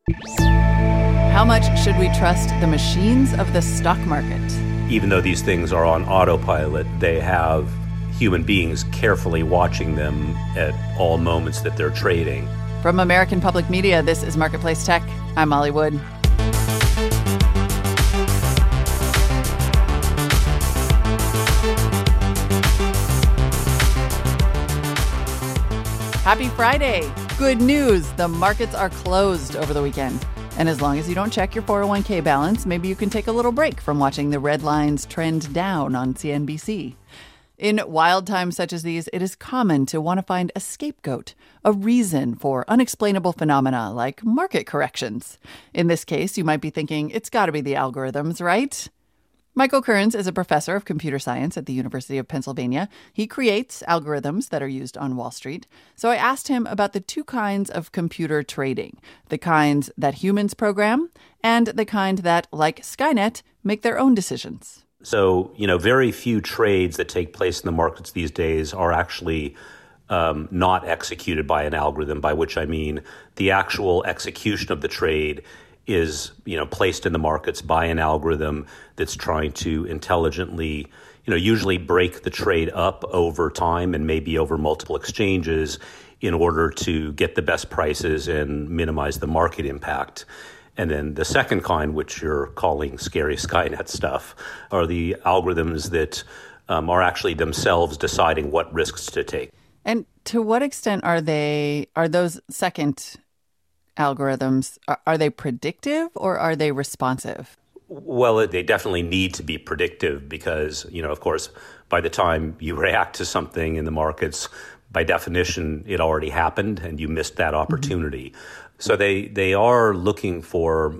How much should we trust the machines of the stock market? Even though these things are on autopilot, they have human beings carefully watching them at all moments that they're trading. From American Public Media, this is Marketplace Tech. I'm Molly Wood. Happy Friday. Good news. The markets are closed over the weekend. And as long as you don't check your 401k balance, maybe you can take a little break from watching the red lines trend down on CNBC. In wild times such as these, it is common to want to find a scapegoat, a reason for unexplainable phenomena like market corrections. In this case, you might be thinking, it's got to be the algorithms, right? Michael Kearns is a professor of computer science at the University of Pennsylvania. He creates algorithms that are used on Wall Street. So I asked him about the two kinds of computer trading, the kinds that humans program and the kind that, like Skynet, make their own decisions. So, very few trades that take place in the markets these days are actually not executed by an algorithm, by which I mean the actual execution of the trade is, placed in the markets by an algorithm that's trying to intelligently, usually break the trade up over time and maybe over multiple exchanges in order to get the best prices and minimize the market impact. And then the second kind, which you're calling scary Skynet stuff, are the algorithms that are actually themselves deciding what risks to take. And to what extent are those second algorithms, are they predictive or are they responsive? Well, they definitely need to be predictive because, of course, by the time you react to something in the markets, by definition, it already happened and you missed that opportunity. Mm-hmm. So they are looking for,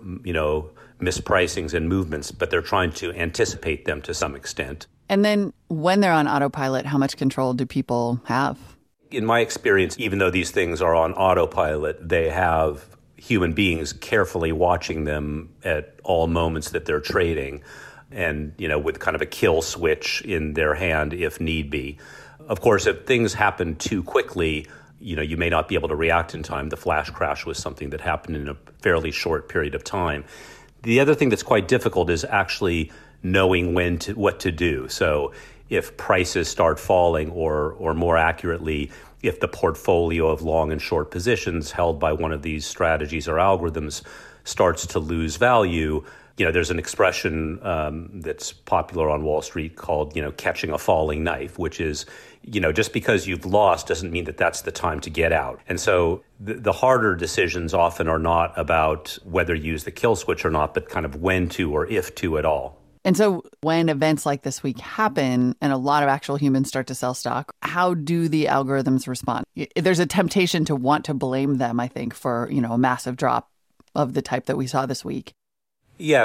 mispricings and movements, but they're trying to anticipate them to some extent. And then when they're on autopilot, how much control do people have? In my experience, even though these things are on autopilot, they have human beings carefully watching them at all moments that they're trading and, with kind of a kill switch in their hand if need be. Of course, if things happen too quickly, you may not be able to react in time. The flash crash was something that happened in a fairly short period of time. The other thing that's quite difficult is actually knowing what to do. So if prices start falling or more accurately, if the portfolio of long and short positions held by one of these strategies or algorithms starts to lose value, there's an expression that's popular on Wall Street called, catching a falling knife, which is, just because you've lost doesn't mean that that's the time to get out. And so the harder decisions often are not about whether you use the kill switch or not, but kind of when to or if to at all. And so when events like this week happen and a lot of actual humans start to sell stock, how do the algorithms respond? There's a temptation to want to blame them, I think, for, a massive drop of the type that we saw this week. Yeah.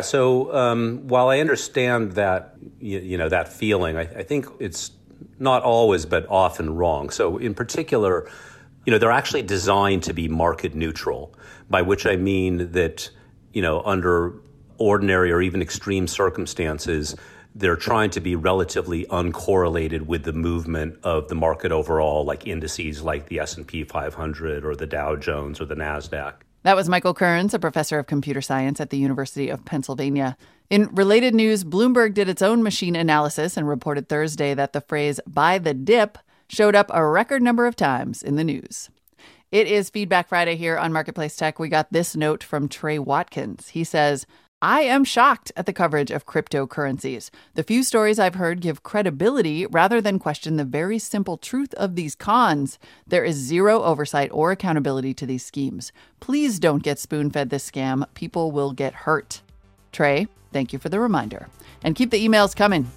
So while I understand that, that feeling, I think it's not always, but often wrong. So in particular, they're actually designed to be market neutral, by which I mean that, under ordinary or even extreme circumstances, they're trying to be relatively uncorrelated with the movement of the market overall, like indices like the S&P 500 or the Dow Jones or the NASDAQ. That was Michael Kearns, a professor of computer science at the University of Pennsylvania. In related news, Bloomberg did its own machine analysis and reported Thursday that the phrase "buy the dip" showed up a record number of times in the news. It is Feedback Friday here on Marketplace Tech. We got this note from Trey Watkins. He says, I am shocked at the coverage of cryptocurrencies. The few stories I've heard give credibility rather than question the very simple truth of these cons. There is zero oversight or accountability to these schemes. Please don't get spoon-fed this scam. People will get hurt. Trey, thank you for the reminder. And keep the emails coming,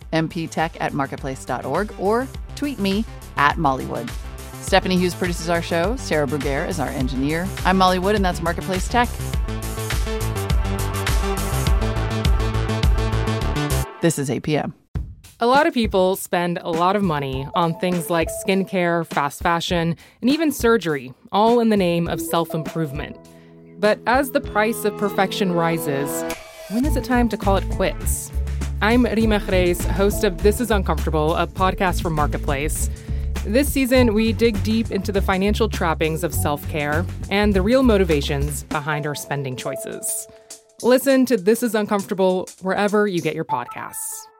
mptech@marketplace.org, or tweet me @Mollywood. Stephanie Hughes produces our show. Sarah Bruguiere is our engineer. I'm Molly Wood, and that's Marketplace Tech. This is APM. A lot of people spend a lot of money on things like skincare, fast fashion, and even surgery, all in the name of self-improvement. But as the price of perfection rises, when is it time to call it quits? I'm Rima Reis, host of This is Uncomfortable, a podcast from Marketplace. This season, we dig deep into the financial trappings of self-care and the real motivations behind our spending choices. Listen to This Is Uncomfortable wherever you get your podcasts.